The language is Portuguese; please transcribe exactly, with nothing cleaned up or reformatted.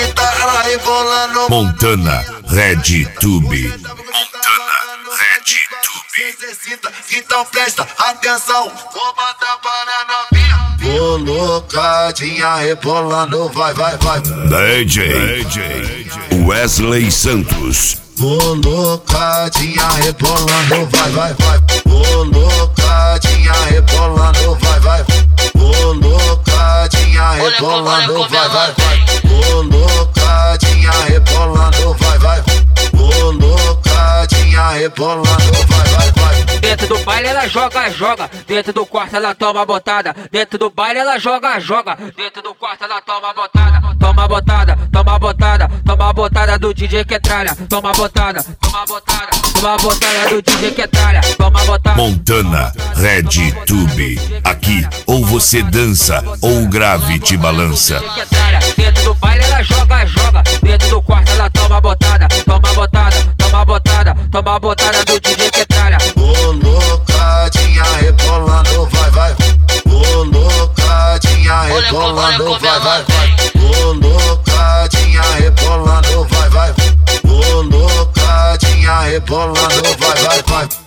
senta, ela rebolando. Montana RedTube. Montana RedTube. Então presta atenção, vou mandar para a novinha. Colocadinha rebolando, vai, vai, vai. D J Wesley Santos. Colocadinha rebolando, vai, vai, vai. Colocadinha rebolando, vai, vai. Colocadinha rebolando, vai, vai, vai. Colocadinha rebolando, vai, vai. Colocadinha rebolando, vai, vai, vai. Dentro do baile ela joga, joga. Dentro do quarto ela toma botada. Dentro do baile ela joga, joga. Dentro do quarto ela toma botada. Toma botada, toma botada. Toma botada do D J que é tralha. Toma botada, toma botada. Toma botada do D J que é tralha. Toma botada. Montana RedTube. Aqui ou você dança ou o grave te balança. Dentro do baile ela joga, joga. Dentro do quarto ela toma botada. Toma botada, toma botada. Toma botada do D J que é tralha. Colocadinha rebolando, vai, vai. Colocadinha rebolando, vai, vai, vai. Colocadinha rebolando, vai, vai. Colocadinha rebolando, vai, vai, vai.